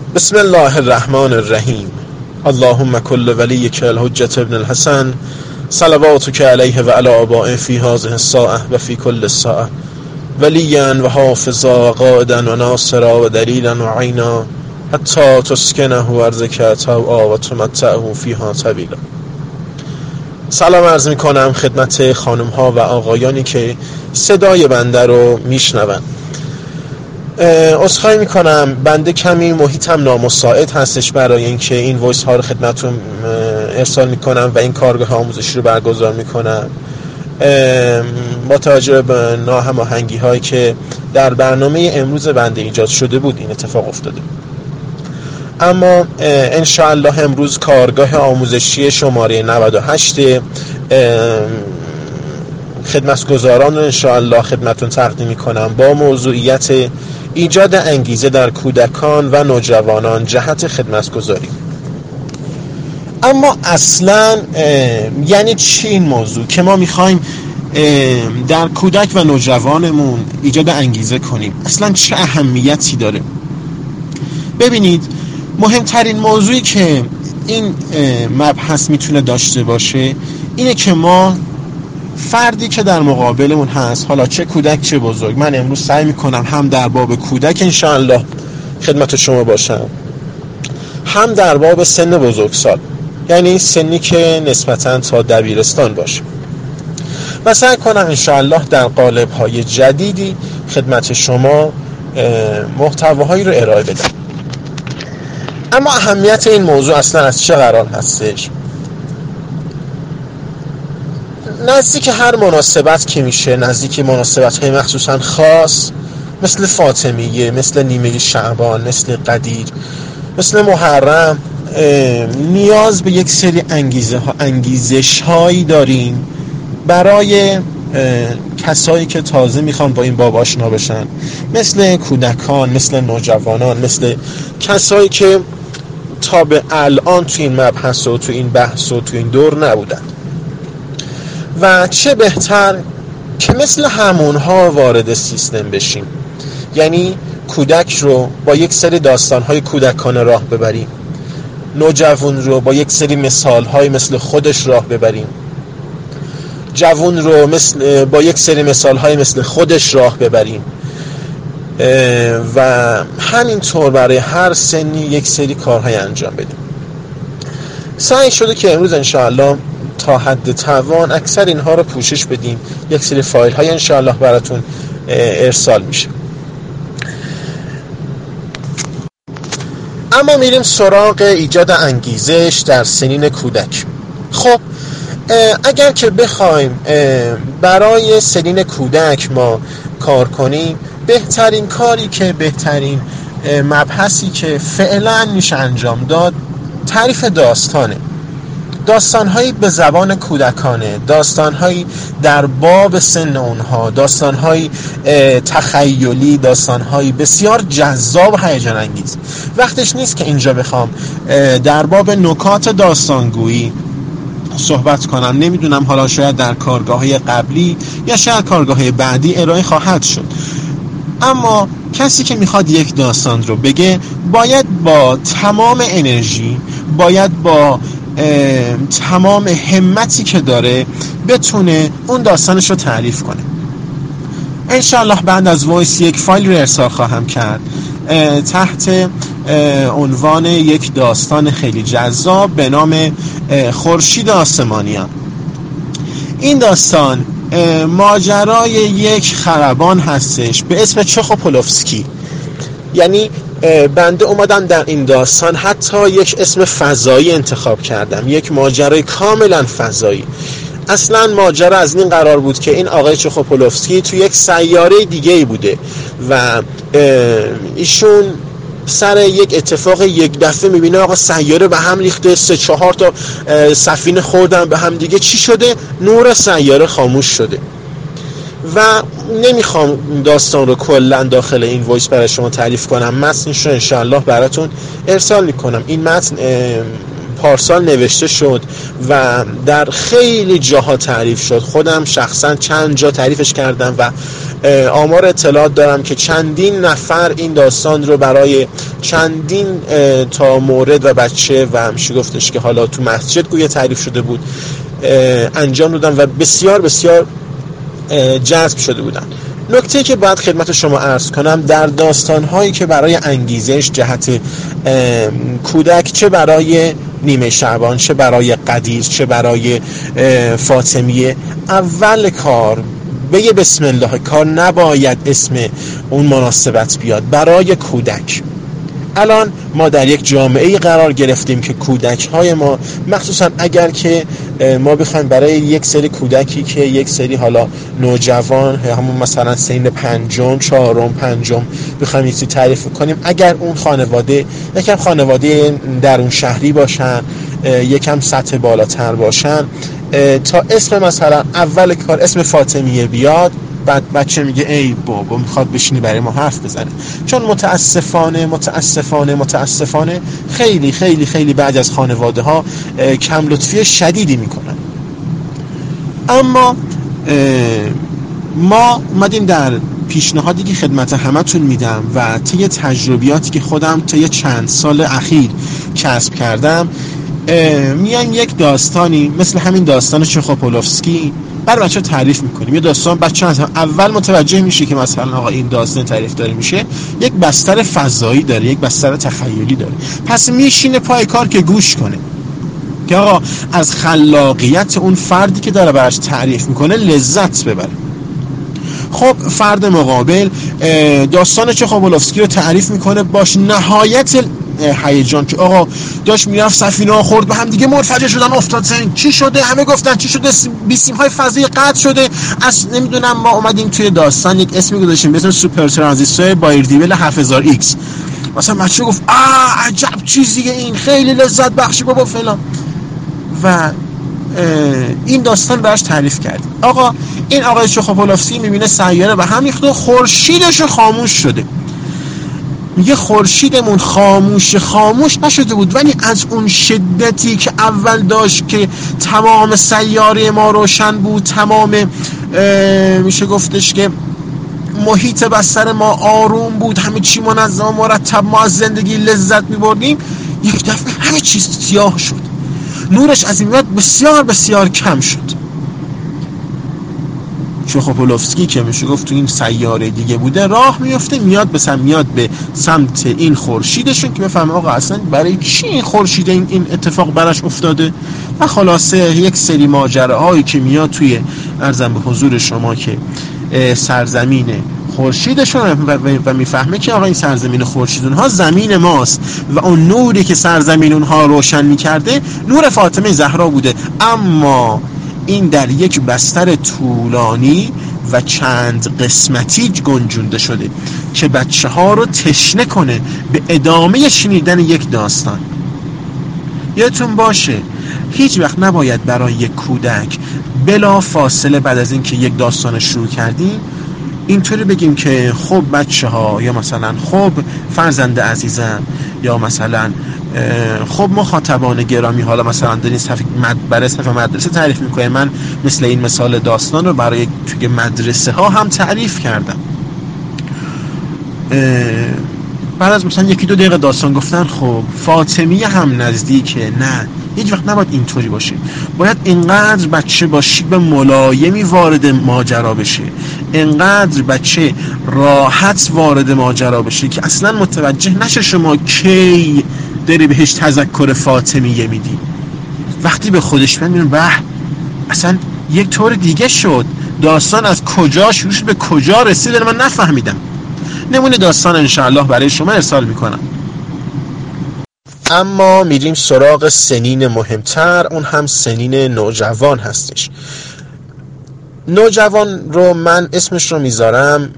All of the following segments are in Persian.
بسم الله الرحمن الرحیم. اللهم کل ولیک الحجة ابن الحسن صلواتک علیه و علی آبائه فی هذه الساعة و فی کل ساعة ولیا و حافظا و قائدا و ناصرا و دلیلا و عینا حتی تسکنه ارضک طوعا و تمتعه فیها طویلا. سلام عرض می کنم خدمت خانم ها و آقایانی که صدای بنده رو میشنون. عذرخواهی میکنم، بنده کمی محیطم نامساعد هستش برای اینکه این وایس ها رو خدمتتون ارسال میکنم و این کارگاه آموزشی رو برگزار میکنم. با توجه به ناهماهنگی هایی که در برنامه امروز بنده ایجاد شده بود این اتفاق افتاده. اما انشاءالله امروز کارگاه آموزشی شماره 98 خدمتگزاران رو انشاءالله خدمتتون تقدیم میکنم با موضوعیت ایجاد انگیزه در کودکان و نوجوانان جهت خدمتگزاری. اما اصلا یعنی چی این موضوع که ما میخوایم در کودک و نوجوانمون ایجاد انگیزه کنیم؟ اصلا چه اهمیتی داره؟ ببینید، مهمترین موضوعی که این مبحث میتونه داشته باشه اینه که ما فردی که در مقابلمون هست، حالا چه کودک چه بزرگ، من امروز سعی میکنم هم در باب کودک انشاءالله خدمت شما باشم، هم در باب سن بزرگسال، یعنی سنی که نسبتاً تا دبیرستان باشه، و سعی کنم انشاءالله در قالب‌های جدیدی خدمت شما محتواهایی رو ارائه بدم. اما اهمیت این موضوع اصلا از چه قرار هستش؟ نزدیک هر مناسبت که میشه، نزدیک مناسبت‌های مخصوصاً خاص مثل فاطمیه، مثل نیمه شعبان، مثل قدیر، مثل محرم، نیاز به یک سری انگیزش‌هایی داریم برای کسایی که تازه میخوان با این باب آشنا بشن، مثل کودکان، مثل نوجوانان، مثل کسایی که تا به الان تو این مبحث و تو این بحث و تو این دور نبودن. و چه بهتر که مثل همونها وارد سیستم بشیم، یعنی کودک رو با یک سری داستان‌های کودکانه راه ببریم، نوجوان رو با یک سری مثال‌های مثل خودش راه ببریم، جوان رو با یک سری مثال‌های مثل خودش راه ببریم، و همینطور برای هر سنی یک سری کارهای انجام بدیم. سعی شده که امروز انشاءالله تا حد توان اکثر اینها رو پوشش بدیم. یک سری فایل های انشاءالله براتون ارسال میشه. اما میریم سراغ ایجاد انگیزش در سنین کودک. خب اگر که بخوایم برای سنین کودک ما کار کنیم، بهترین کاری که بهترین مبحثی که فعلا میشه انجام داد تعریف داستانه. داستان‌هایی به زبان کودکانه، داستان‌هایی در باب سن اونها، داستان‌هایی تخیلی، داستان‌هایی بسیار جذاب و هیجان انگیز. وقتش نیست که اینجا بخوام در باب نکات داستانگویی صحبت کنم. نمیدونم، حالا شاید در کارگاه‌های قبلی یا شاید کارگاه‌های بعدی ارائه خواهد شد. اما کسی که میخواد یک داستان رو بگه باید با تمام انرژی، باید با تمام همتی که داره بتونه اون داستانش رو تعریف کنه. انشاءالله بعد از وایس یک فایل رو ارسال خواهم کرد تحت عنوان یک داستان خیلی جذاب به نام خورشید آسمانیان. این داستان ماجرای یک خلبان هستش به اسم چخوپولوفسکی. یعنی بنده اومدم در این داستان حتی یک اسم فضایی انتخاب کردم، یک ماجرای کاملا فضایی. اصلا ماجرا از این قرار بود که این آقای چخوپولوفسکی تو یک سیاره دیگه‌ای بوده و ایشون سر یک اتفاق یک دفعه میبینه آقا سیاره به هم ریخته، 3-4 تا سفینه خوردن به هم دیگه. چی شده؟ نور سیاره خاموش شده. و نمیخوام داستان رو کلا داخل این وایس برای شما تعریف کنم، متنش رو انشاءالله براتون ارسال میکنم. این متن پارسال نوشته شد و در خیلی جاها تعریف شد. خودم شخصا چند جا تعریفش کردم و آمار اطلاعات دارم که چندین نفر این داستان رو برای چندین تا مورد و بچه و میشه گفتش که حالا تو مسجد گویا تعریف شده بود انجام دادن و بسیار بسیار جذب شده بودن. نکته که باید خدمت شما عرض کنم، در داستان‌هایی که برای انگیزش جهت کودک، چه برای نیمه شعبان، چه برای قدیر، چه برای فاطمیه، اول کار بگه بسم الله، کار نباید اسم اون مناسبت بیاد برای کودک. الان ما در یک جامعه قرار گرفتیم که کودک‌های ما، مخصوصا اگر که ما بخوایم برای یک سری کودکی که یک سری حالا نوجوان، همون مثلا سن پنجم، چهارم، پنجم بخوایم یک سری تعریف کنیم، اگر اون خانواده یکم خانواده درون شهری باشن، یکم سطح بالاتر باشن، تا اسم مثلا اول کار اسم فاطمیه بیاد، بعد بچه میگه ای بابا میخواد بشینی برای ما حرف بزنه. چون متاسفانه خیلی خیلی خیلی بعد از خانواده ها کم لطفی شدیدی میکنن. اما ما اومدیم در پیشنهادی که خدمت همتون میدم و طی تجربیاتی که خودم طی چند سال اخیر کسب کردم، میایم یک داستانی مثل همین داستان چخوپولوفسکی برای بچه تعریف میکنیم. یه داستان بچه از اول متوجه میشه که مثلا آقا این داستان تعریف داره میشه، یک بستر فضایی داره، یک بستر تخیلی داره، پس میشینه پای کار که گوش کنه که آقا از خلاقیت اون فردی که داره براش تعریف میکنه لذت ببره. خب فرد مقابل داستان چخوپولوفسکی رو تعریف میکنه باش نهایت هیجان که آقا داشت میرفت سفینه ها خورد به هم دیگه، منفجر شدن، افتاد زمین، چی شده، همه گفتن چی شده، بیسیم های فضایی قطع شده. از نمیدونم ما اومدیم توی داستان یک اسمی گذاشتیم به اسم سوپر ترانزیستور بایردیول 7000X. مثلا بچه گفت عجب چیزیه این، خیلی لذت بخشی بابا فلان، و این داستان براش تعریف کرد. آقا این آقای چخوپولوفسکی میبینه سیاره به هم ریخته و خورشیدش خاموش شده. میگه خورشیدمون خاموش نشده بود، ولی از اون شدتی که اول داشت که تمام سیاره ما روشن بود، تمام میشه گفتش که محیط بستر ما آروم بود، همه چی منظم و مرتب، ما از زندگی لذت میبردیم، یک دفعه همه چیز سیاه شد، نورش از این بعد بسیار بسیار کم شد. چخوپولوفسکی که میشه گفت تو این سیاره دیگه بوده، راه میفته میاد به سمت این خورشیدشون که بفهمه آقا اصلا برای چی این خورشید این اتفاق براش افتاده. و خلاصه یک سری ماجراهایی که میاد توی ارزم به حضور شما که سرزمین خورشیدشون و میفهمه که آقا این سرزمین خورشید اونها زمین ماست و اون نوری که سرزمین اونها روشن میکرده نور فاطمه زهرا بوده، اما این در یک بستر طولانی و چند قسمتی گنجونده شده که بچه ها رو تشنه کنه به ادامه شنیدن یک داستان. یادتون باشه هیچ وقت نباید برای یک کودک بلا فاصله بعد از این که یک داستان شروع کردیم اینطوری بگیم که خب بچه ها، یا مثلا خب فرزند عزیزم، یا مثلا خب مخاطبان گرامی، حالا مثلا در این صفحه مدرسه تعریف میکنه. من مثل این مثال داستان رو برای توی مدرسه ها هم تعریف کردم. بعد از مثلا 1-2 دقیقه داستان گفتن، خب فاطمیه هم نزدیکه. نه، هیچ وقت نباید اینطوری باشه. باید اینقدر بچه با شیب ملایمی وارد ماجرا بشه، اینقدر بچه راحت وارد ماجرا بشه که اصلا متوجه نشه شما کی داری بهش تذکر فاطمیه میدی. وقتی به خودش میاد به اصلا یک طور دیگه شد، داستان از کجا شروع شد به کجا رسید من نفهمیدم. نمونه داستان انشاءالله برای شما ارسال میکنم. اما میریم سراغ سنین مهمتر، اون هم سنین نوجوان هستش. نوجوان رو من اسمش رو میذارم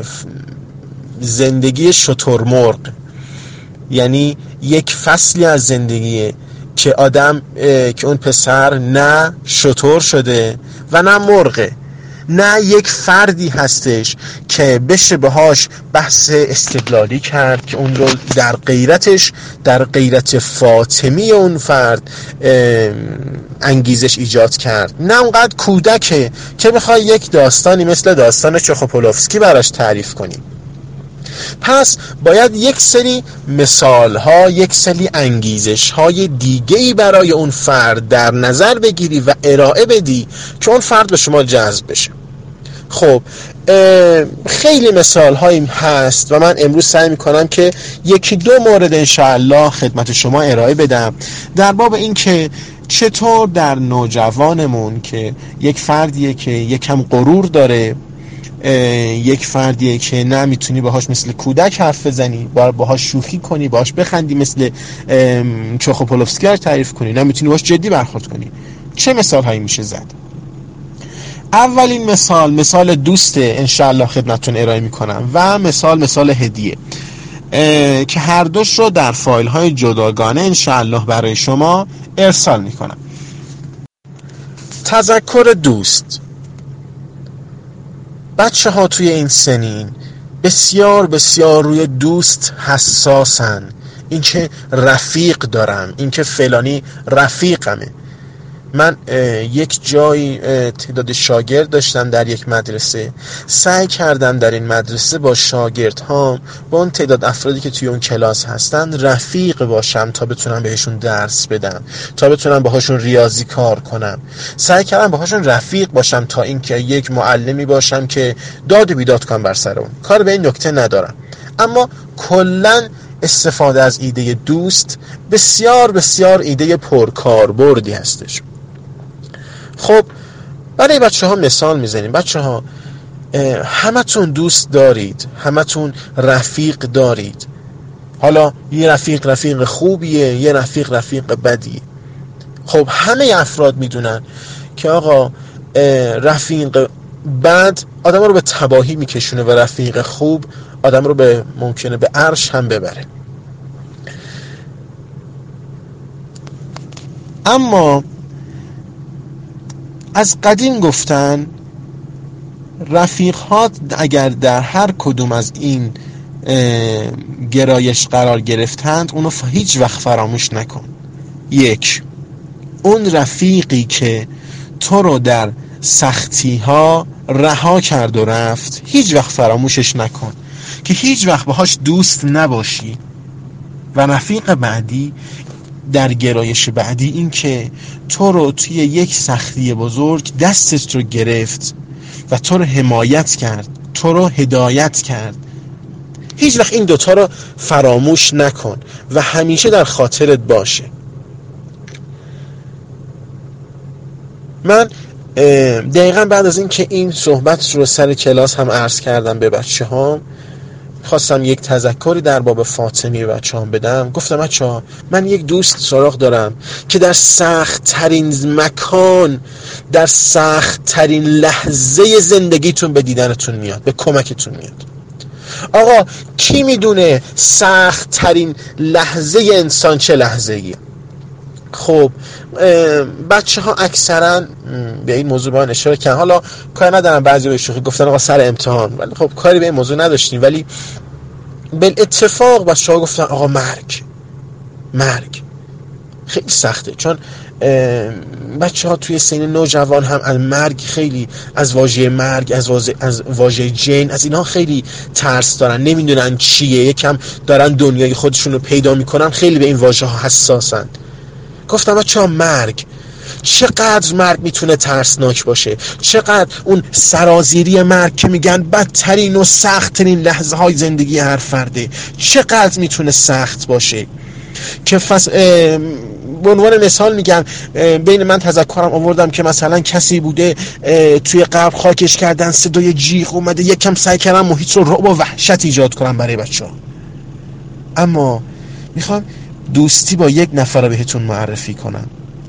زندگی شترمرغ، یعنی یک فصلی از زندگیه که آدم که اون پسر نه شتر شده و نه مرغه، نه یک فردی هستش که بشه باهاش بحث استدلالی کرد که اون رو در غیرتش، در غیرت فاطمی اون فرد انگیزش ایجاد کرد. نه اونقدر کودکه که بخوای یک داستانی مثل داستان چخوپولوفسکی براش تعریف کنی. پس باید یک سری مثال‌ها، یک سری انگیزش‌های دیگه‌ای برای اون فرد در نظر بگیری و ارائه بدی که اون فرد به شما جذب بشه. خب خیلی مثال‌هایی هست و من امروز سعی می‌کنم که یکی دو مورد انشاءالله خدمت شما ارائه بدم در باب این که چطور در نوجوانمون که یک فردیه که یکم غرور داره، یک فردیه که نمیتونی باهاش مثل کودک حرف بزنی، باهاش شوخی کنی، باهاش بخندی، مثل چخوپولوفسکی رو تعریف کنی، نمیتونی باهاش جدی برخورد کنی، چه مثال هایی میشه زد؟ اولین مثال دوسته انشاءالله خدمتتون ارائه میکنم و مثال هدیه که هر دوش رو در فایل های جداگانه انشاءالله برای شما ارسال میکنم. تذکر دوست. بچه ها توی این سنین بسیار بسیار روی دوست حساسن. این که رفیق دارم، این که فلانی رفیقمه. من یک جایی تعداد شاگرد داشتم در یک مدرسه، سعی کردم در این مدرسه با شاگردهام، با اون تعداد افرادی که توی اون کلاس هستن رفیق باشم تا بتونم بهشون درس بدم، تا بتونم باهاشون ریاضی کار کنم. سعی کردم باهاشون رفیق باشم تا اینکه یک معلمی باشم که داد و بیداد کنم بر سر اون. کار به این نکته ندارم، اما کلاً استفاده از ایده دوست بسیار بسیار ایده پرکاربردی هستش. خب برای بچه ها مثال میزنیم. بچه ها همتون دوست دارید، همتون رفیق دارید. حالا یه رفیق خوبیه، یه رفیق بدیه. خب همه افراد میدونن که آقا رفیق بد آدم رو به تباهی میکشونه و رفیق خوب آدم رو ممکنه به عرش هم ببره. اما از قدیم گفتن رفیق‌ها اگر در هر کدوم از این گرایش قرار گرفتند اونو هیچ وقت فراموش نکن. یک، اون رفیقی که تو رو در سختی‌ها رها کرد و رفت هیچ وقت فراموشش نکن که هیچ وقت باهاش دوست نباشی. و رفیق بعدی در گرایش بعدی این که تو رو توی یک سختی بزرگ دستت رو گرفت و تو رو حمایت کرد، تو رو هدایت کرد. هیچ وقت این دوتا رو فراموش نکن و همیشه در خاطرت باشه. من دقیقا بعد از این که این صحبت رو سر کلاس هم عرض کردم به بچه ها، خواستم یک تذکری در باب فاطمی بچه هم بدم. گفتم بچه ها من یک دوست سراغ دارم که در سخت ترین مکان، در سخت ترین لحظه زندگیتون به دیدنتون میاد، به کمکتون میاد. آقا کی میدونه سخت ترین لحظه انسان چه لحظه ایه؟ خب بچه ها اکثرا به این موضوع با اشاره کردن. حالا کاری ندارم بعضی به شوخی گفتن آقا سر امتحان، ولی خب کاری به این موضوع نداشتیم. ولی بالاتفاق بچه ها گفتن آقا مرگ خیلی سخته، چون بچه ها توی سن نوجوان هم از مرگ خیلی، از واژه مرگ، از واژه جن، از اینها خیلی ترس دارن، نمیدونن چیه، یکم دارن دنیای خودشون رو پیدا میکنن، خیلی به این واژه ها حساسن. گفتم بچه ها چقدر مرگ میتونه ترسناک باشه، چقدر اون سرازیری مرگ که میگن بدترین و سختترین لحظه های زندگی هر فرده چقدر میتونه سخت باشه. که به عنوان مثال میگن، بین من تذکرم آوردم که مثلا کسی بوده توی قبر خاکش کردن، صدای جیغ اومده، یکم سعی کردن محیط رو رعب و وحشت ایجاد کنم برای بچه ها. اما میخوام دوستی با یک نفر بهتون معرفی کنم.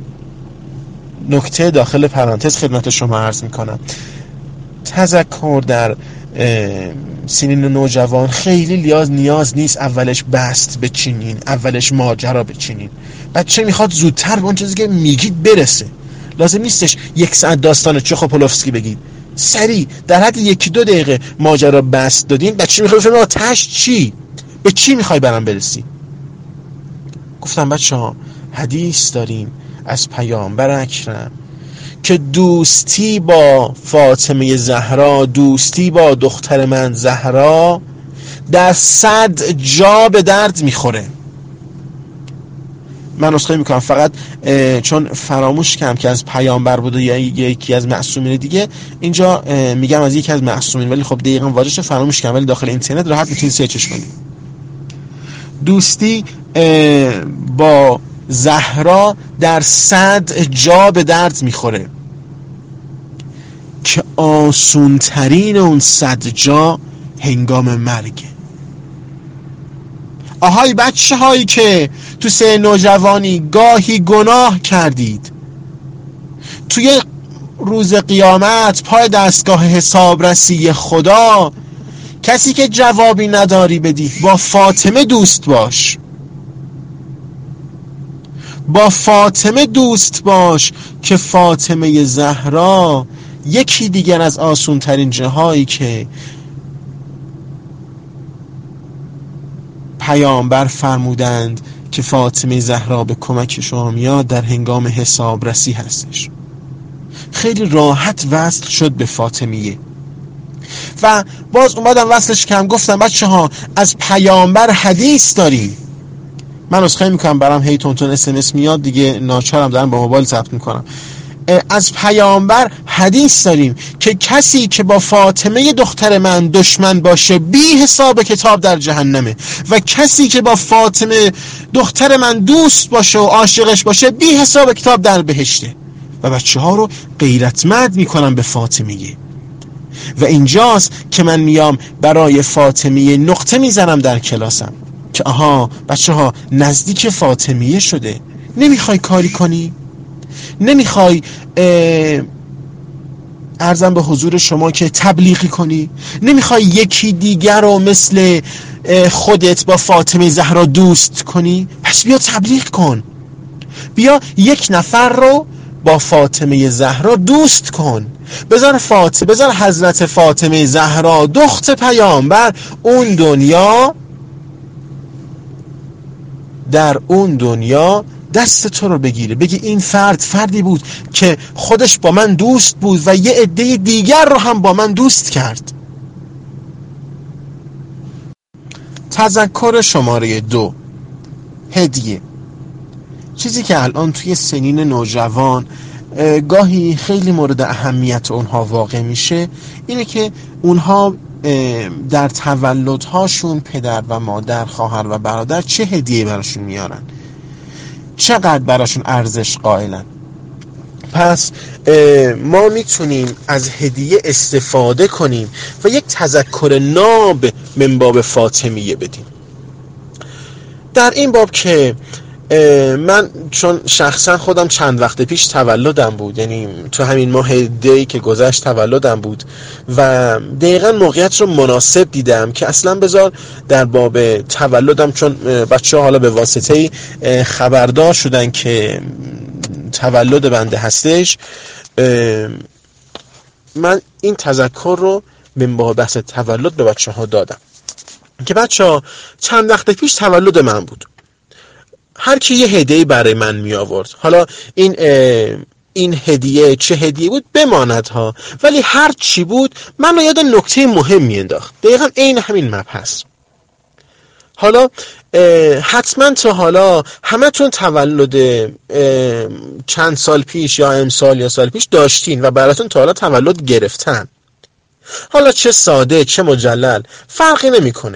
نکته داخل پرانتز خدمت شما عرض میکنم. تذکر در سنین نوجوان خیلی نیاز نیست اولش بست بچینین، اولش ماجرا بچینین. بچه میخواد زودتر به اون چیزی که میگید برسه. لازم نیستش 1 ساعت داستان چخوپولوفسکی بگید. سریع در حد 1-2 دقیقه ماجرا بس دادین. بچه میخواد بفهمه تاش چی، به چی میخوای برام برسی. گفتم بچه ها حدیث داریم از پیامبر اکرم که دوستی با فاطمه زهرا، دوستی با دختر من زهرا در 100 جا به درد میخوره. من عذرخواهی میکنم فقط چون فراموش کردم که از پیامبر بوده یا یکی از معصومین دیگه، اینجا میگم از یکی از معصومین، ولی خب دقیقاً واژه‌شو فراموش کردم، ولی داخل اینترنت راحت میتونید سرچش کنید. دوستی با زهرا در 100 جا به درد میخوره که آسون ترین اون 100 جا هنگام مرگه. آهای بچه هایی که تو سن نوجوانی گاهی گناه کردید، توی روز قیامت پای دستگاه حسابرسی خدا کسی که جوابی نداری بدی، با فاطمه دوست باش، با فاطمه دوست باش که فاطمه زهرا یکی دیگر از آسون ترین جاهایی که پیامبر فرمودند که فاطمه زهرا به کمک شما میاد در هنگام حسابرسی هستش. خیلی راحت وصل شد به فاطمیه و باز اومدم وصلش کردم. گفتم بچه ها از پیامبر حدیث داریم. من عذرخواهی میکنم برام هی تون SMS میاد دیگه، ناچارم دارم با موبایل ضبط میکنم. از پیامبر حدیث داریم که کسی که با فاطمه دختر من دشمن باشه بی حساب کتاب در جهنمه و کسی که با فاطمه دختر من دوست باشه و عاشقش باشه بی حساب کتاب در بهشته. و بچه ها رو غیرتمند میکنم به فاطمه. و اینجاست که من میام برای فاطمه نقطه میزنم در کلاسم که آها بچه ها نزدیک فاطمیه شده. نمیخوای کاری کنی؟ نمیخوای عرضم به حضور شما که تبلیغی کنی؟ نمیخوای یکی دیگر رو مثل خودت با فاطمه زهرا دوست کنی؟ پس بیا تبلیغ کن، بیا 1 نفر رو با فاطمه زهرا دوست کن. بذار حضرت فاطمه زهرا دخت پیامبر اون دنیا، در اون دنیا دست تو رو بگیره، بگی این فردی بود که خودش با من دوست بود و یه عده دیگر رو هم با من دوست کرد. تذکر شماره 2، هدیه. چیزی که الان توی سنین نوجوان گاهی خیلی مورد اهمیت اونها واقع میشه اینه که اونها در تولدهاشون پدر و مادر، خواهر و برادر چه هدیه براشون میارن، چقدر براشون ارزش قائلن. پس ما میتونیم از هدیه استفاده کنیم و یک تذکر ناب من باب فاطمیه بدیم. در این باب که من چون شخصا خودم چند وقت پیش تولدم بود، یعنی تو همین ماه دی که گذشت تولدم بود و دقیقا موقعیت رو مناسب دیدم که اصلا بذار در باب تولدم، چون بچه ها حالا به واسطه خبردار شدن که تولد بنده هستش، من این تذکر رو من باب بحث تولد به بچه ها دادم که بچه ها چند وقت پیش تولد من بود، هر کی یه هدیه برای من می آورد. حالا این هدیه چه هدیه بود بماند ها، ولی هر چی بود من رو یاد نکته مهم می انداخت. دقیقا این همین مبحث. حالا حتما تا حالا همتون تولد چند سال پیش یا امسال یا سال پیش داشتین و براتون تا حالا تولد گرفتن. حالا چه ساده چه مجلل فرقی نمیکنه.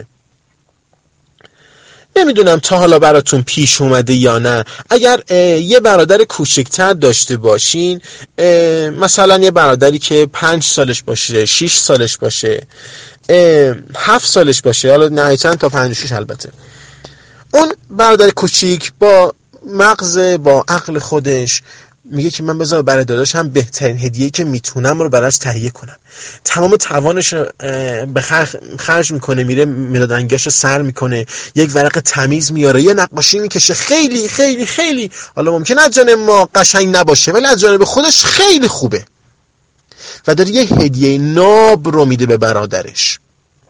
نمیدونم تا حالا براتون پیش اومده یا نه، اگر یه برادر کوچکتر داشته باشین، مثلا یه برادری که 5 سالش باشه، 6 سالش باشه، 7 سالش باشه، حالا نهایتاً تا 5-6 البته، اون برادر کوچیک با مغز، با عقل خودش میگه که من بذار برای داداشم بهترین هدیه‌ای که میتونم رو براش تهیه کنم. تمام توانش رو به خرج میکنه، میره مدادنگاش سر میکنه، یک ورق تمیز میاره، یه نقاشی میکشه، خیلی خیلی خیلی، حالا ممکنه از جانب ما قشنگ نباشه ولی از جانب خودش خیلی خوبه. و داره یه هدیه ناب رو میده به برادرش.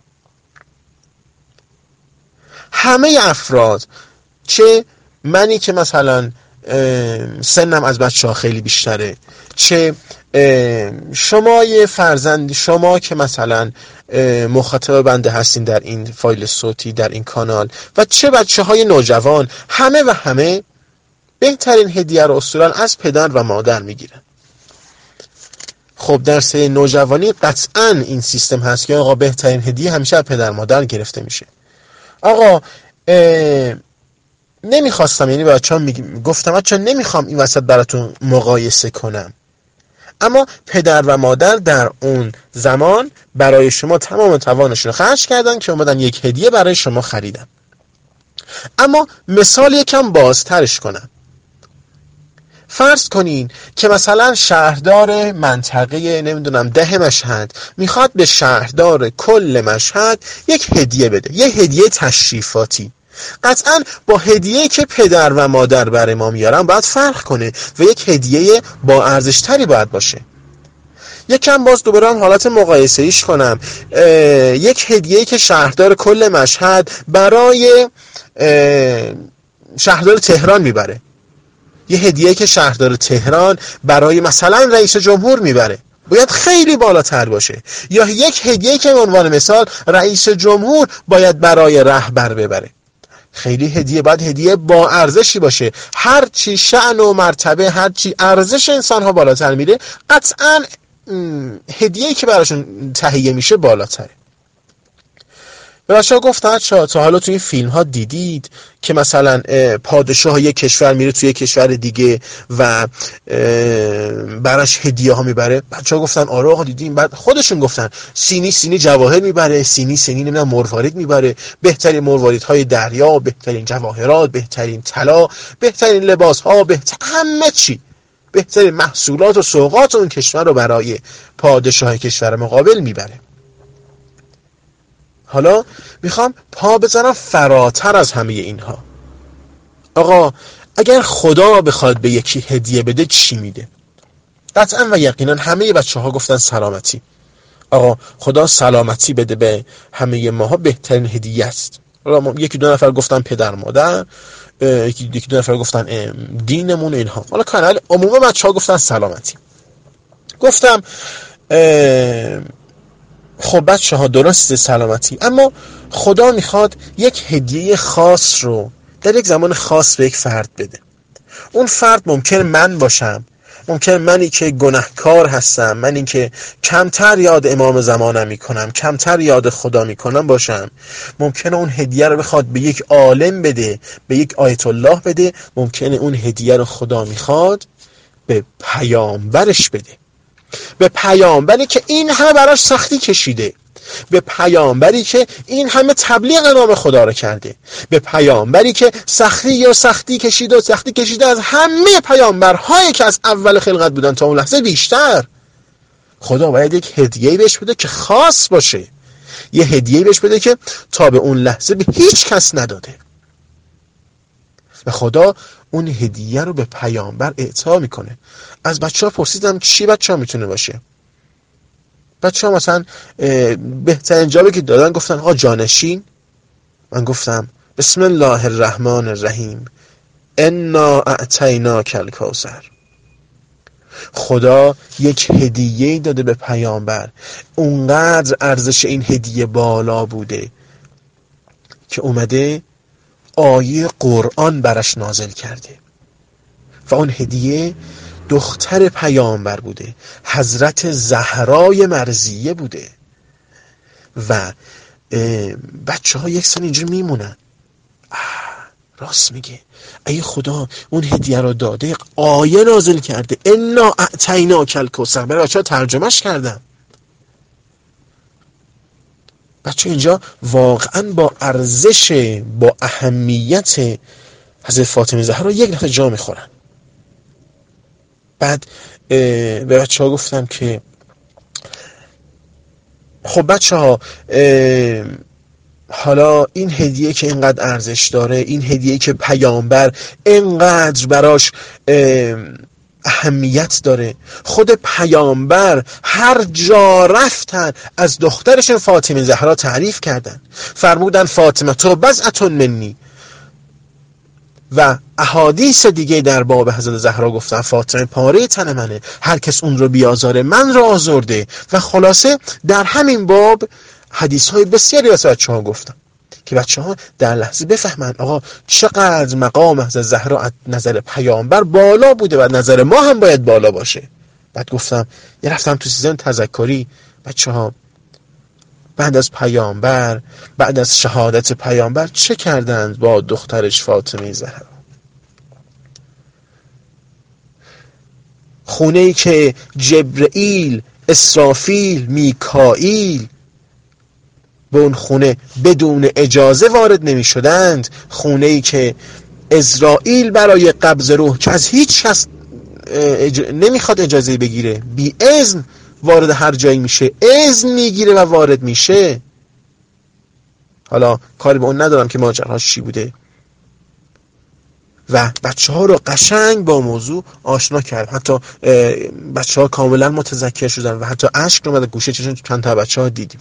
همه افراد، چه منی که مثلا سنم از بچه ها خیلی بیشتره، چه شما یه فرزند، شما که مثلا مخاطب بنده هستین در این فایل صوتی، در این کانال، و چه بچه های نوجوان، همه بهترین هدیه رو اصولا از پدر و مادر میگیرن. خب در سه نوجوانی قطعا این سیستم هست که آقا بهترین هدیه همیشه از پدر مادر گرفته میشه. آقا نمیخواستم، یعنی بچه‌ها گفتم بچه‌ها نمیخوام این وسط براتون مقایسه کنم، اما پدر و مادر در اون زمان برای شما تمام توانشون رو خرج کردن که اومدن یک هدیه برای شما خریدن. اما مثال یکم بازترش کنم. فرض کنین که مثلا شهردار منطقه نمیدونم 10 مشهد میخواد به شهردار کل مشهد یک هدیه بده، یک هدیه تشریفاتی. قطعا با هدیه‌ای که پدر و مادر برای ما میارن باید فرق کنه و یک هدیه با ارزش تری باید باشه. یکم باز دوباره هم حالت مقایسه ایش کنم. یک هدیه‌ای که شهردار کل مشهد برای شهردار تهران میبره، یه هدیه‌ای که شهردار تهران برای مثلا رئیس جمهور میبره، باید خیلی بالاتر باشه. یا یک هدیه‌ای که به عنوان مثال رئیس جمهور باید برای رهبر ببره، خیلی هدیه باید هدیه با ارزشی باشه. هرچی شأن و مرتبه، هرچی ارزش انسان ها بالاتر میره، قطعاً هدیه‌ای که براشون تهیه میشه بالاتره. به بچه‌ها گفتم تا حالا توی این فیلم ها دیدید که مثلا پادشاه یک کشور میره توی یک کشور دیگه و براش هدیه ها میبره؟ بچه‌ها گفتن آره آقا دیدیم. بعد خودشون گفتن سینی جواهر میبره، سینی نمیدونم مروارید میبره، بهترین مرواریدهای دریا، بهترین جواهرات، بهترین طلا، بهترین لباس ها، همه چی، بهترین محصولات و سوغات اون کشور رو برای پادشاه کشور مقابل میبره. حالا میخوام پا بزنم فراتر از همه اینها. آقا اگر خدا بخواد به یکی هدیه بده چی میده؟ قطعا و یقینا همه بچه‌ها گفتن سلامتی. آقا خدا سلامتی بده به همه ماها بهترین هدیه است. حالا یکی دو نفر گفتن پدر مادر، یکی دو نفر گفتن دینمون، اینها. حالا کانال عموم بچه‌ها گفتن سلامتی. گفتم خب بچه‌ها درسته سلامتی، اما خدا میخواد یک هدیه خاص رو در یک زمان خاص به یک فرد بده. اون فرد ممکن من باشم، ممکن منی که گناهکار هستم، منی که کمتر یاد امام زمانم میکنم، کمتر یاد خدا میکنم باشم، ممکنه اون هدیه رو بخواد به یک عالم بده، به یک آیت الله بده، ممکنه اون هدیه رو خدا میخواد به پیامبرش بده، به پیامبری که این همه براش سختی کشیده، به پیامبری که این همه تبلیغ نام خدا رو کرده، به پیامبری که سختی کشیده از همه پیامبرهایی که از اول خلقت بودن تا اون لحظه بیشتر. خدا باید یک هدیه‌ای بهش بده که خاص باشه، یه هدیه‌ای بهش بده که تا به اون لحظه به هیچ کس نداده. و خدا اون هدیه رو به پیامبر اعطا میکنه. از بچه‌ها پرسیدم چی بچه‌ها میتونه باشه؟ بچه‌ها مثلا بهترین جوابی که دادن گفتن آقا جانشین. من گفتم بسم الله الرحمن الرحیم انا اعطیناک الکوثر. خدا یک هدیه داده به پیامبر، اونقدر ارزش این هدیه بالا بوده که اومده آیه قرآن برش نازل کرده و اون هدیه دختر پیامبر بوده، حضرت زهرای مرضیه بوده. و بچه ها یک سن اینجور میمونن، راست میگه، ای خدا اون هدیه رو داده، آیه نازل کرده انا اعطیناک الکوثر. برای بچه ها ترجمهش کردم. بچه اینجا واقعا با ارزش، با اهمیت حضرت فاطمه زهرا یک لحظه جا میخورن. بعد به بچه ها گفتم که خب بچه ها حالا این هدیه که اینقدر ارزش داره، این هدیه که پیامبر اینقدر براش اهمیت داره. خود پیامبر هر جا رفتن از دخترشون فاطمه زهرا تعریف کردن، فرمودن فاطمه تو بضعة منی، و احادیث دیگه در باب حضرت زهرا گفتن فاطمه پاره تن منه، هر کس اون رو بیازاره من رو آزرده. و خلاصه در همین باب حدیث های بسیاری واسه بچه ها گفتم که بچه ها در لحظه بفهمن آقا چقدر مقام حضرت زهرا از نظر پیامبر بالا بوده و نظر ما هم باید بالا باشه. بعد گفتم یه رفتم تو سیزن تذکری، بچه ها بعد از پیامبر، بعد از شهادت پیامبر چه کردند با دخترش فاطمه زهرا؟ خونه‌ای که جبرئیل، اسرافیل، میکائیل به اون خونه بدون اجازه وارد نمی شدند، خونه‌ای که عزرائیل برای قبض روح که از هیچ کس نمیخواد اجازه بگیره، بی اذن وارد هر جایی میشه، اذن میگیره و وارد میشه. حالا کاری به اون ندارم که ماجراش چی بوده. و بچه ها رو قشنگ با موضوع آشنا کرد، حتی بچه ها کاملا متذکر شدن و حتی اشک رو اومد گوشه چشون چند تا بچه ها دیدیم.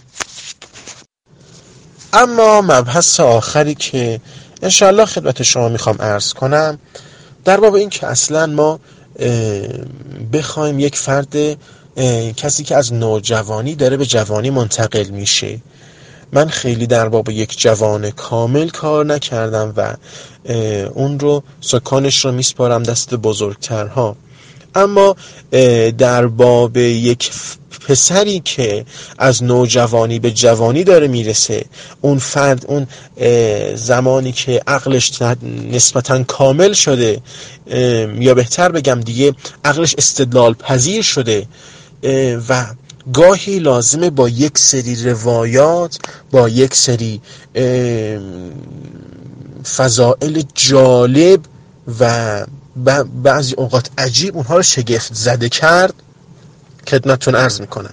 اما مبحث آخری که انشاءالله خدمت شما میخوام عرض کنم در باب این که اصلا ما بخوایم یک فرد، کسی که از نوجوانی داره به جوانی منتقل میشه، من خیلی در باب یک جوان کامل کار نکردم و اون رو سکانش رو میسپارم دست بزرگترها، اما در باب یک پسری که از نوجوانی به جوانی داره میرسه، اون فرد اون زمانی که عقلش نسبتاً کامل شده، یا بهتر بگم دیگه عقلش استدلال پذیر شده و گاهی لازمه با یک سری روایات، با یک سری فضائل جالب و بعضی اوقات عجیب اونها رو شگفت زده کرد، خدمتتون عرض میکنم.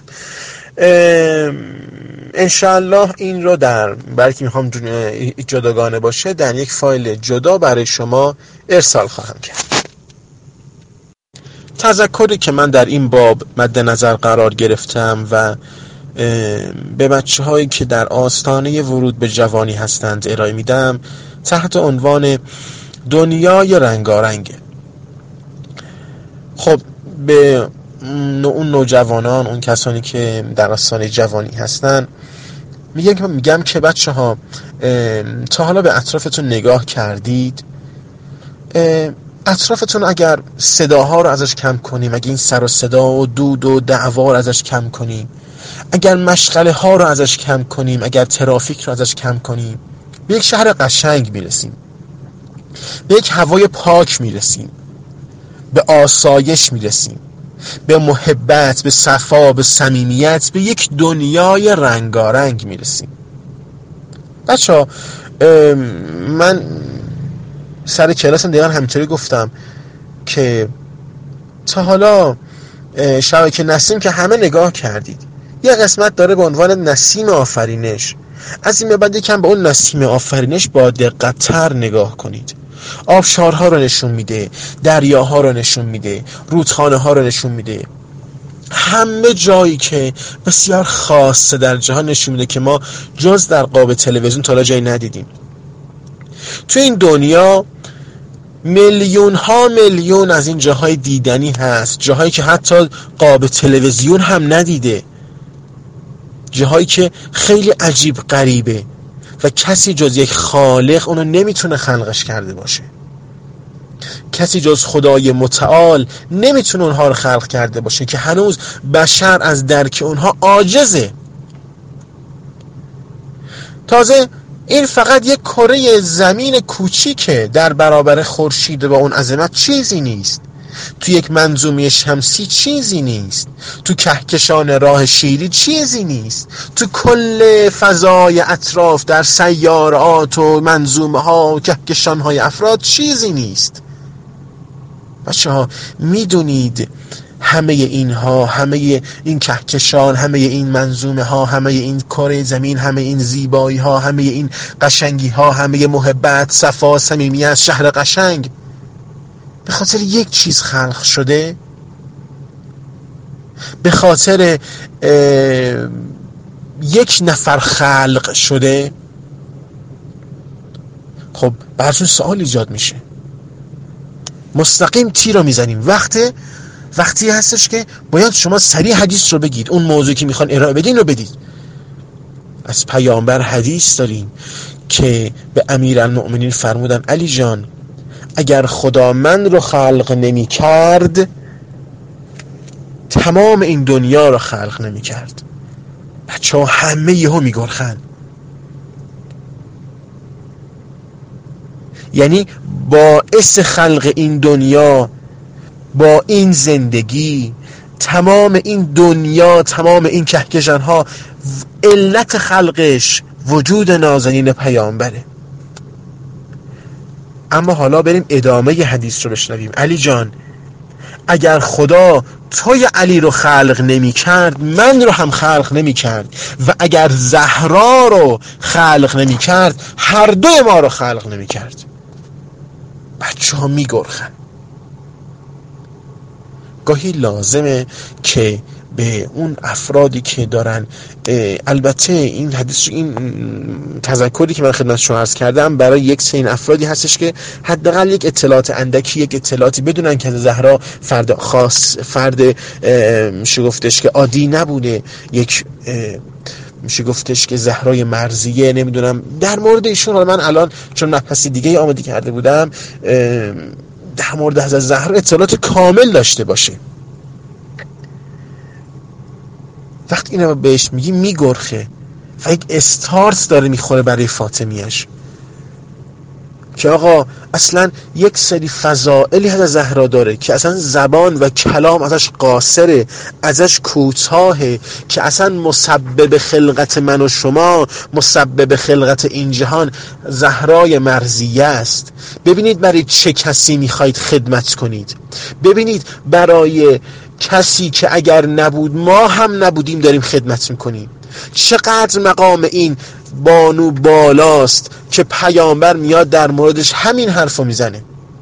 انشاءالله این رو برای که میخوام جداگانه باشه در یک فایل جدا برای شما ارسال خواهم کرد. تذکری که من در این باب مد نظر قرار گرفتم و به بچه هایی که در آستانه ورود به جوانی هستند ارائه میدم تحت عنوان دنیای رنگارنگه. خب به اون نوجوانان، اون کسانی که در آستانه جوانی هستن میگم که بچه ها تا حالا به اطرافتون نگاه کردید؟ اطرافتون اگر صداها رو ازش کم کنیم، اگر این سر و صدا و دود و دعوا رو ازش کم کنیم، اگر مشغله ها رو ازش کم کنیم، اگر ترافیک رو ازش کم کنیم، به یک شهر قشنگ میرسیم، به یک هوای پاک میرسیم، به آسایش میرسیم، به محبت، به صفا، به صمیمیت، به یک دنیای رنگارنگ میرسیم. بچه‌ها من سر کلاسم دیگه همینطوری گفتم که تا حالا شبکه نسیم که همه نگاه کردید، یه قسمت داره به عنوان نسیم آفرینش. از این به بعد یکم به اون نسیم آفرینش با دقت‌تر نگاه کنید. آبشارها رو نشون میده، دریاها رو نشون میده، رودخانه ها رو نشون میده، همه جایی که بسیار خاصه در جهان نشون میده که ما جز در قاب تلویزیون تا حالا جایی ندیدیم. تو این دنیا میلیون ها میلیون از این جاهای دیدنی هست، جاهایی که حتی قاب تلویزیون هم ندیده، جاهایی که خیلی عجیب غریبه و کسی جز یک خالق اونو نمیتونه خلقش کرده باشه. کسی جز خدای متعال نمیتونه اونها رو خلق کرده باشه که هنوز بشر از درک اونها عاجزه. تازه این فقط یک کره زمین کوچیکه در برابر خورشید و اون عظمت چیزی نیست. تو یک منظومه شمسی چیزی نیست، تو کهکشان راه شیری چیزی نیست، تو کل فضای اطراف در سیارات و منظومه ها و کهکشان های افراد چیزی نیست. بچه ها میدونید همه اینها، همه این کهکشان، همه این منظومه ها، همه این کره زمین، همه این زیبایی ها، همه این قشنگی ها، همه محبت، صفا، صمیمیت، شهر قشنگ به خاطر یک چیز خلق شده؟ به خاطر یک نفر خلق شده؟ خب براتون سوال ایجاد میشه. مستقیم تیر رو میزنیم. وقتی هستش که باید شما سریع حدیث رو بگید، اون موضوعی که میخوان ارائه بدین رو بدید. از پیامبر حدیث داریم که به امیرالمؤمنین فرمودن علی جان اگر خدا من رو خلق نمی کرد تمام این دنیا رو خلق نمی کرد. بچه ها همه یهو میگرخن. یعنی باعث خلق این دنیا با این زندگی، تمام این دنیا، تمام این کهکشان ها، علت خلقش وجود نازنین پیامبره. اما حالا بریم ادامه ی حدیث رو بشنویم. علی جان اگر خدا توی علی رو خلق نمی کرد من رو هم خلق نمی کرد و اگر زهرا رو خلق نمی کرد هر دوی ما رو خلق نمی کرد. بچه ها می گرخن. گاهی لازمه که به اون افرادی که دارن، البته این حدیث، این تذکری که من خدمت شما عرض کردم برای یک سری افرادی هستش که حداقل یک اطلاعات اندکی، یک اطلاعاتی بدونن که زهرا فرد خاص، فرد میشه گفتش که عادی نبوده، یک میشه گفتش که زهرای مرضیه. نمیدونم در مورد ایشون، من الان چون مبحث دیگه آماده کرده بودم، در مورد حضرت زهرا اطلاعات کامل داشته باشه. وقتی اینو بهش میگی میگرخه و یک استارت داره میخوره برای فاطمیش که آقا اصلا یک سری فضائلی حضرت زهرا داره که اصلا زبان و کلام ازش قاصره، ازش کوتاهه، که اصلا مسبب خلقت من و شما، مسبب خلقت این جهان زهرای مرضیه است. ببینید برای چه کسی میخواید خدمت کنید. ببینید برای کسی که اگر نبود ما هم نبودیم داریم خدمت میکنیم. چقدر مقام این بانو بالاست که پیامبر میاد در موردش همین حرفو میزنه.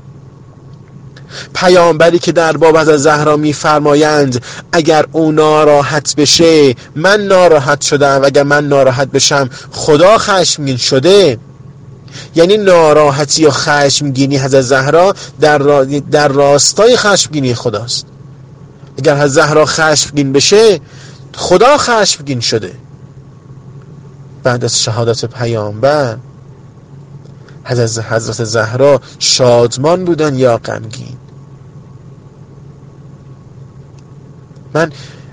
پیامبری که در باب حضرت زهرا میفرمایند اگر او ناراحت بشه من ناراحت شدم و اگر من ناراحت بشم خدا خشمگین شده. یعنی ناراحتی و خشمگینی حضرت زهرا در راستای خشمگینی خداست. اگر حضرت زهرا خشمگین بشه خدا خشمگین شده. بعد از شهادت پیامبر حضرت زهرا شادمان بودن یا غمگین؟ من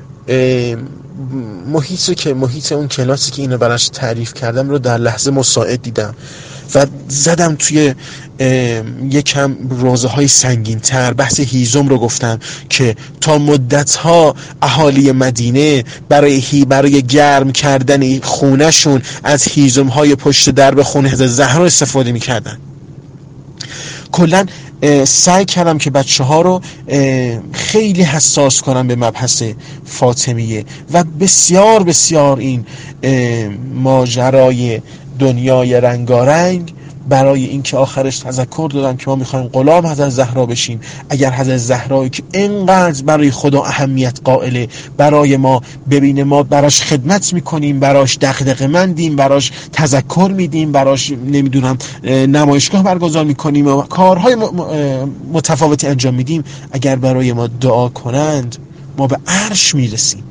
محیط اون کلاسی که اینو براش تعریف کردم رو در لحظه مساعد دیدم و زدم توی یکم روزه های سنگین تر. بحث هیزم رو گفتم که تا مدت ها اهالی مدینه برای گرم کردن خونه شون از هیزم های پشت درب خونه حضرت زهرا استفاده میکردن. کلن سعی کردم که بچه ها رو خیلی حساس کنم به مبحث فاطمیه و بسیار بسیار این ماجرای دنیای رنگارنگ برای اینکه آخرش تذکر دادم که ما میخوایم غلام حضرت زهرا بشیم. اگر حضرت زهرایی که اینقدر برای خدا اهمیت قائله برای ما ببینه ما براش خدمت میکنیم، براش دغدغه مندیم، براش تذکر میدیم، براش نمیدونم نمایشگاه برگزار میکنیم و کارهای متفاوتی انجام میدیم، اگر برای ما دعا کنند ما به عرش میرسیم.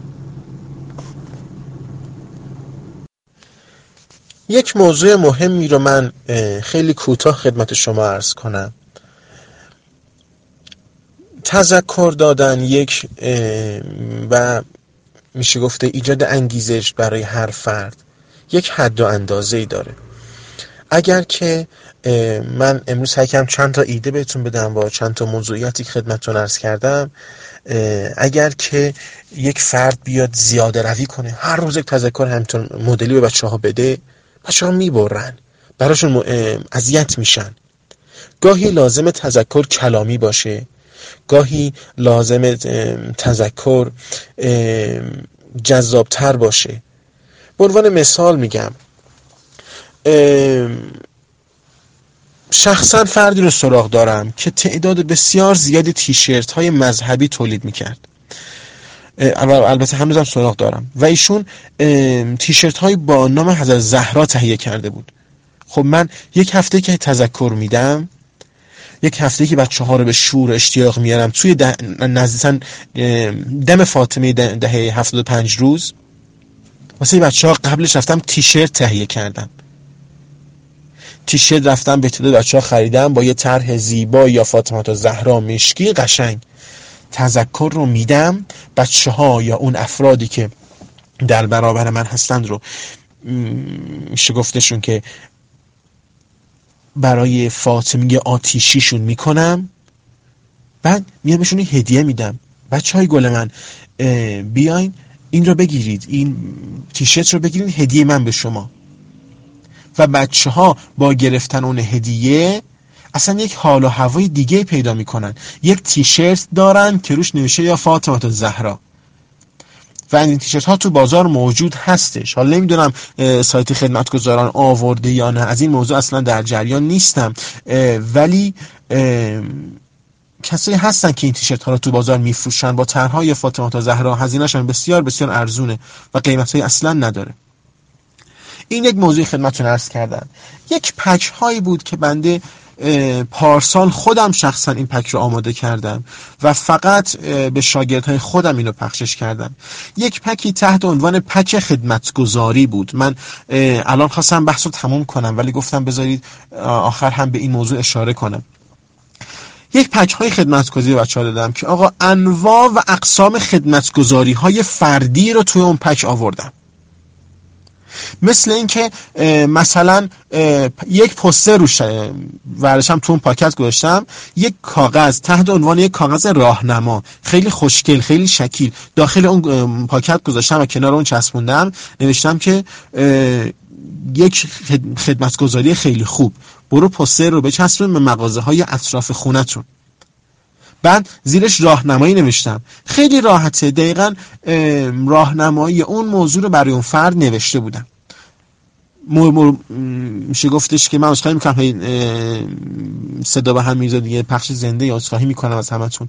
یک موضوع مهمی رو من خیلی کوتاه خدمت شما عرض کنم. تذکر دادن یک و میشه گفته ایجاد انگیزش برای هر فرد یک حد و اندازه‌ای داره. اگر که من امروز سعی کردم چند تا ایده بهتون بدم با چند تا موضوعیتی که خدمتتون عرض کردم، اگر که یک فرد بیاد زیاده روی کنه، هر روز یک تذکر همینطور مدلی به بچه‌ها بده، بچه‌ها میبرن، براشون اذیت میشن. گاهی لازم تذکر کلامی باشه، گاهی لازم تذکر جذابتر باشه. به عنوان مثال میگم، شخصا فردی رو سراغ دارم که تعداد بسیار زیادی تیشرت های مذهبی تولید میکرد. البته هنوزم سراغ دارم. و ایشون تیشرت های با نام حضرت زهرا تهیه کرده بود. خب من یک هفته که تذکر میدم، یک هفته که بچه‌ها رو به شور اشتیاق میارم توی نزدیکاً دم فاطمه دهه 75 روز، واسه بچه‌ها قبلش رفتم تیشرت تهیه کردم. تیشرت رفتم به تعداد بچه‌ها خریدم با یه طرح زیبا یا فاطمه زهرا مشکی قشنگ. تذکر رو میدم، بچه‌ها یا اون افرادی که در برابر من هستند رو میشه گفتشون که برای فاطمه آتیشیشون میکنم، بعد میام بهشون هدیه میدم. بچهای گل من بیاین این رو بگیرید، این تیشرت رو بگیرید، هدیه من به شما. و بچه‌ها با گرفتن اون هدیه اصلا یک حال و هوای دیگه پیدا میکنن. یک تیشرت دارن که روش نوشته یا فاطمه الزهرا و این تیشرت ها تو بازار موجود هستش. حالا نمیدونم سایت خدمتگزاران آورده یا نه، از این موضوع اصلا در جریان نیستم، ولی کسایی هستن که این تیشرت ها رو تو بازار میفروشن با طرحهای فاطمه الزهرا. هزینه‌شون بسیار بسیار ارزونه و قیمت‌های اصلا نداره. این یک موضوع خدمتتون عرض کردم. یک پک هایی بود که بنده پارسال خودم شخصا این پک رو آماده کردم و فقط به شاگردهای خودم اینو پخشش کردم. یک پکی تحت عنوان پک خدمتگزاری بود. من الان خواستم بحث رو تموم کنم ولی گفتم بذارید آخر هم به این موضوع اشاره کنم. یک پک های خدمتگزاری بچه‌ها دادم که آقا انواع و اقسام خدمتگزاری های فردی رو توی اون پک آوردم. مثل این که مثلا یک پوستر روش ورشم تو اون پاکت گذاشتم، یک کاغذ تحت عنوان یک کاغذ راهنما خیلی خوشگل خیلی شکیل داخل اون پاکت گذاشتم و کنار اون چسبوندم، نوشتم که یک خدمتگزاری خیلی خوب، برو پوستر رو بچسبون به مغازه های اطراف خونتون. بعد زیرش راهنمایی نوشتم، خیلی راحته، دقیقاً راهنمایی اون موضوع رو برای اون فرد نوشته بودم. میشه گفتش که من عذرخواهی میکنم صدا به هم میزد دیگه، پخش زنده یا عذرخواهی میکنم از همتون.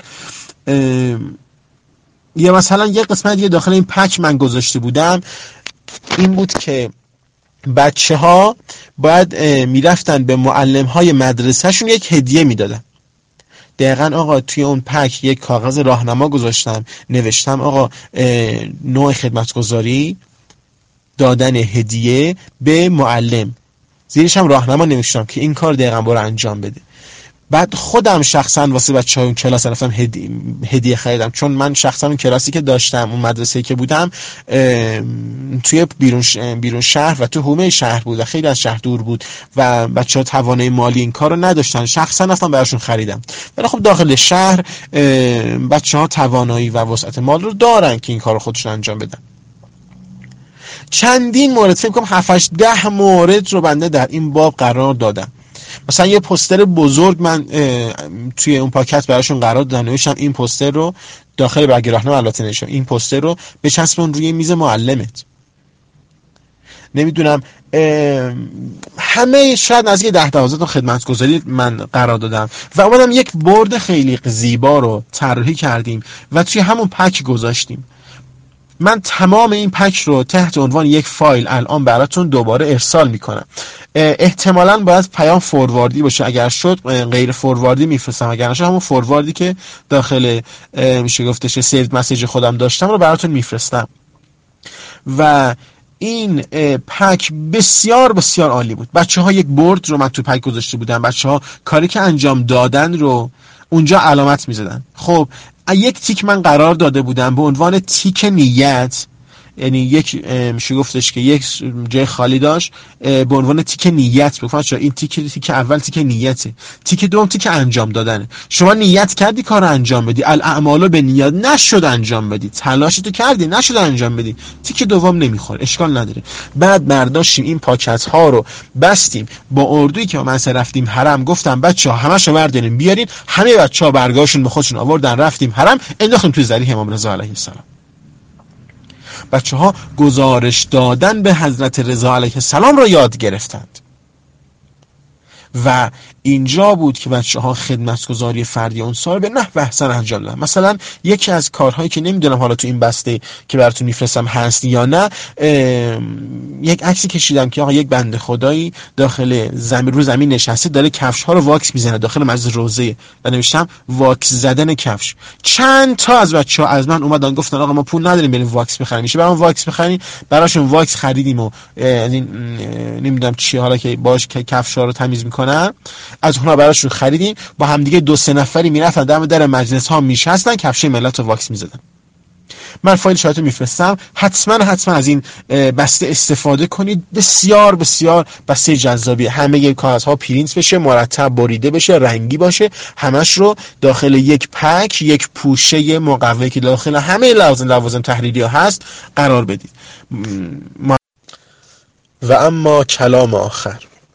یا مثلا یه قسمت دیگه داخل این پک من گذاشته بودم این بود که بچه ها باید میرفتن به معلم های مدرسه شون یک هدیه میدادن. دقیقاً آقا توی اون پک یک کاغذ راهنما گذاشتم، نوشتم آقا نوع خدمتگزاری دادن هدیه به معلم، زیرش هم راهنما نوشتم که این کار دقیقاً برو انجام بده. بعد خودم شخصا واسه بچه‌ها اون کلاس رفتم هدیه خریدم، چون من شخصا اون کلاسی که داشتم اون مدرسه‌ای که بودم توی بیرون شهر و تو حومه شهر بود و خیلی از شهر دور بود و بچه‌ها توانایی مالی این کارو نداشتن. شخصا رفتم براشون خریدم. ولی خب داخل شهر بچه‌ها توانایی و وسعت مال رو دارن که این کارو خودشون انجام بدن. چندین مورد، فکر کنم 7-10 مورد رو بنده در این باب قرار دادم. مثلا یه پوستر بزرگ من توی اون پاکت براشون قرار دادم، نوشتم این پوستر رو داخل برگ راهنما البته نوشتم این پوستر رو بچسبون روی میز معلمت. نمیدونم همه شاید از یه 10-12 تا خدمتگزاری من قرار دادم و اومدم یک بورد خیلی زیبا رو طراحی کردیم و توی همون پک گذاشتیم. من تمام این پک رو تحت عنوان یک فایل الان براتون دوباره ارسال میکنم. احتمالاً باید پیام فورواردی باشه، اگر شد غیر فورواردی میفرستم، اگر نشد همون فورواردی که داخل میشه گفتش سیو مسیج خودم داشتم رو براتون میفرستم. و این پک بسیار بسیار عالی بود. بچه‌ها یک بورد رو من تو پک گذاشته بودم، بچه‌ها کاری که انجام دادن رو اونجا علامت میزدن. خب یک تیک من قرار داده بودم به عنوان تیک نیت، یعنی یک میشه گفتش که یک جای خالی داشت به عنوان تیک نیت بگم چرا این تیک اول تیک نیته، تیک دوم تیک انجام دادنه. شما نیت کردی کارو انجام بدی، الاعمال بالنیات، نشد انجام بدی، تلاشتو کردی نشد انجام بدی، تیک دوم نمیخوره، اشکال نداره. بعد برداشتیم این پاکت ها رو بستیم با اردویی که ما رفتیم حرم، گفتم بچه‌ها همشو بردارین بیارین، همه بچه‌ها برگاشون به خودشون آوردن، رفتیم حرم، انداختیم توی ذریح امام رضا علیه السلام. بچه‌ها گزارش دادن به حضرت رضا علیه السلام را یاد گرفتند و اینجا بود که بچه‌ها خدمتگزاری فردی اون سال به نحو احسن انجام دادن. مثلا یکی از کارهایی که نمیدونم حالا تو این بسته که براتون میفرستم هست یا نه، یک عکسی کشیدم که آقا یک بنده خدایی داخل رو زمین نشسته داره کفش ها رو واکس میزنه داخل مسجد روضه و نوشتم واکس زدن کفش. چند تا از بچه‌ها از من اومدن گفتن آقا ما پول نداریم بریم واکس بخریم، میشه برام واکس بخریم؟ براشون واکس خریدیم و از این نمیدونم چی حالا که باش کفشا رو تمیز میکنن از اونها براشون خریدیم، با هم دیگه 2-3 نفری میرفتن در مجلس ها میشستن کفش ملت رو واکس میزدن. من فایل شایتو میفرستم، حتما از این بسته استفاده کنید. بسیار بسیار بسته جذابی، همه کاغذها پرینت بشه، مرتب بریده بشه، رنگی باشه، همش رو داخل یک پک، یک پوشه مقوی که داخل همه لوازم تحریری ها هست قرار بدید. و اما کلام آخر،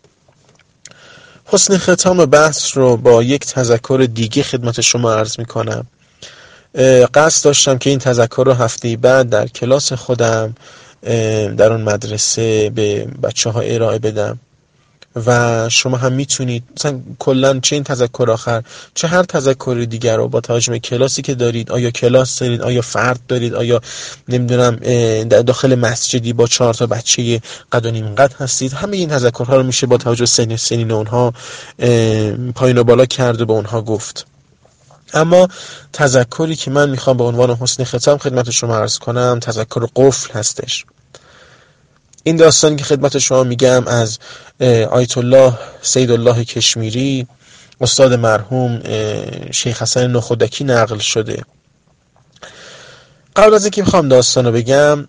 حسن ختام بحث رو با یک تذکر دیگه خدمت شما عرض میکنم. قصد داشتم که این تذکر رو هفته بعد در کلاس خودم در اون مدرسه به بچه ها ارائه بدم و شما هم میتونید مثلا کلن چه این تذکر آخر چه هر تذکر دیگر رو با توجه به کلاسی که دارید، آیا کلاس دارید، آیا فرد دارید، آیا نمیدونم در داخل مسجدی با 4 تا بچه قد و نیم قد هستید، همه این تذکرها رو میشه با توجه به سنین اونها پایین و بالا کرد و به اونها گفت. اما تذکری که من میخوام به عنوان حسن ختام خدمت شما عرض کنم تذکر قفل هستش. این داستانی که خدمت شما میگم از آیت الله سیدالله کشمیری، استاد مرحوم شیخ حسن نخودکی نقل شده. قبل از اینکه بخوام داستانو بگم،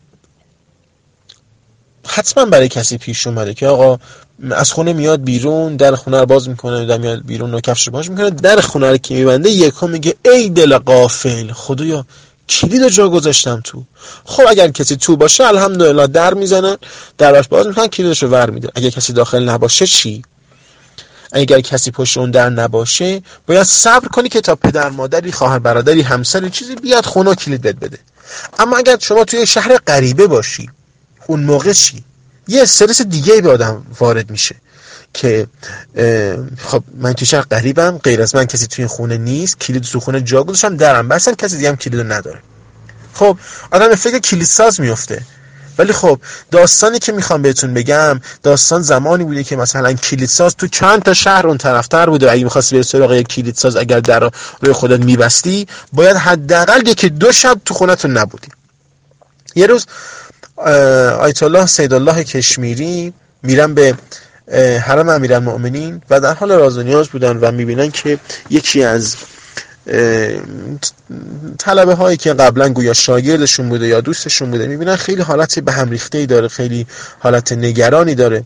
حتما برای کسی پیش اومده که آقا از خونه میاد بیرون، در خونه رو باز میکنه، میاد بیرون و کفش رو پاش میکنه، در خونه رو که میبنده یکم میگه ای دل غافل، خدایا کلید جا گذاشتم تو. خب اگر کسی تو باشه الحمدلله در میزنن، درش باز میکنن، کلیدش رو ور میده. اگر کسی داخل نباشه چی؟ اگر کسی پشت اون در نباشه باید صبر کنی که تا پدر مادری، خواهر برادری، همسری چیزی بیاد خونه و کلید بده. اما اگر شما توی شهر غریبه باشی، اون موقع چی؟ یه استرس دیگه به آدم وارد میشه که خب من توی شهر غریبم، غیر از من کسی توی این خونه نیست، کلید تو خونه جا گذاشتم، درم بستم، کسی دیگه هم کلیدو نداره. خب آدم به فکر کلید ساز میفته. ولی خب داستانی که میخوام بهتون بگم داستان زمانی بوده که مثلا کلیدساز تو چند تا شهر اون طرفتر بوده. اگه می‌خواستی بری سراغ یک کلیدساز، اگر در روی خودت میبستی باید حداقل 1-2 شب تو خونتون نبودی. یه روز آیت الله سیدالله کشمیری میرن به حرم امیرالمؤمنین و در حال راز و نیاز بودن و میبینن که یکی از طلبه هایی که قبلا گویا شاگردشون بوده یا دوستشون بوده، میبینن خیلی حالت به هم ریخته‌ای داره، خیلی حالت نگرانی داره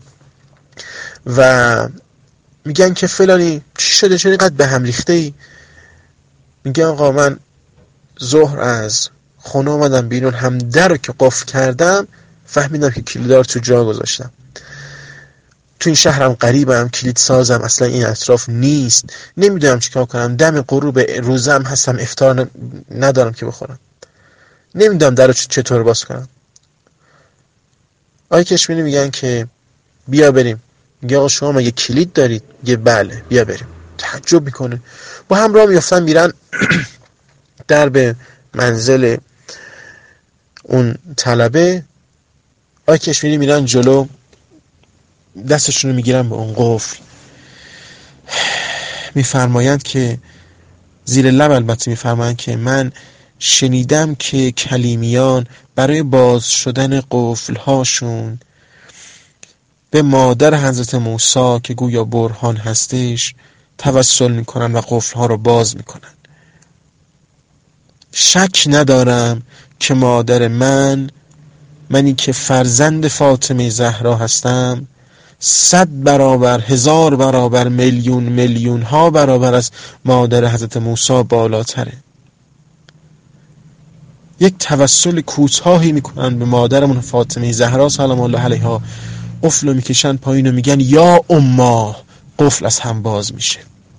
و میگن که فلانی چی شده، چرا اینقدر به هم ریخته‌ای؟ میگن آقا من ظهر از خونه اومدم بیرون، هم در رو که قفل کردم فهمیدم که کلیدار تو جا گذاشتم. تو این شهرم غریبم، کلید سازم اصلا این اطراف نیست، نمیدونم چیکار کنم، دم غروب روزم هستم، افطار ندارم که بخورم، نمیدونم درو چطور باز کنم. آقای کشمیری میگن که بیا بریم. میگه آقا شما مگه کلید دارید؟ میگه بله بیا بریم. تعجب میکنه، با هم راه میافتن میرن در به منزل اون طلبه. آقای کشمیری میرن جلو، دستشون رو میگیرن به اون قفل، میفرمایند که زیر لب البته میفرمایند که من شنیدم که کلیمیان برای باز شدن قفل هاشون به مادر حضرت موسی که گویا برهان هستش توسل میکنن و قفل ها رو باز میکنن. شک ندارم که مادر منی که فرزند فاطمه زهرا هستم 100 برابر، 1000 برابر، میلیون ها برابر از مادر حضرت موسی بالاتره. یک توسل کوتاهی میکنن به مادرمون فاطمه زهرا سلام الله علیها، قفل رو میکشن پایین و میگن یا اما، قفل از هم باز میشه.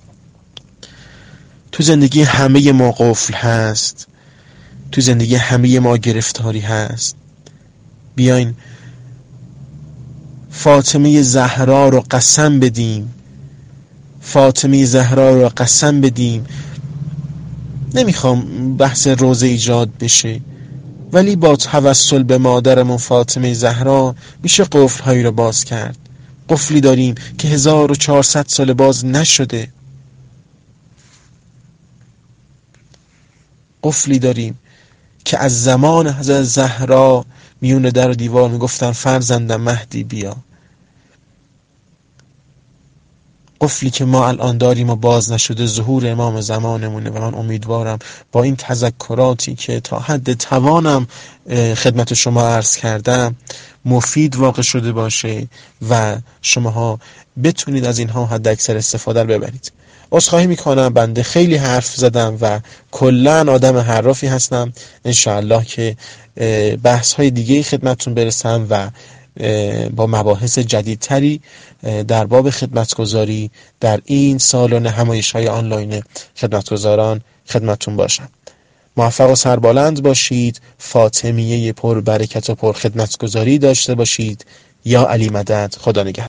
تو زندگی همه ما قفل هست، تو زندگی همه ما گرفتاری هست. بیاین فاطمه زهرا رو قسم بدیم فاطمه زهرا را قسم بدیم. نمیخوام بحث روزه ایجاد بشه، ولی با توسل به مادرمون فاطمه زهرا میشه قفل‌هایی رو باز کرد. قفلی داریم که 1400 سال باز نشده. قفلی داریم که از زمان حضرت زهرا میون در و دیوار میگفتن فرزندم مهدی بیا. قفلی که ما الان داریم و باز نشده ظهور امام زمانمونه و من امیدوارم با این تذکراتی که تا حد توانم خدمت شما عرض کردم مفید واقع شده باشه و شماها بتونید از اینها حد اکثر استفاده رو ببرید. عذرخواهی میکنم بنده خیلی حرف زدم و کلن آدم حرافی هستم. انشاءالله که بحث های دیگه خدمتتون برسم و با مباحث جدیدتری در باب خدمتگزاری در این سالن همایش‌های آنلاین خدمتگزاران خدمتتون باشم. موفق و سربلند باشید. فاطمیه پر برکت و پر خدمتگزاری داشته باشید. یا علی مدد. خدا نگهدار.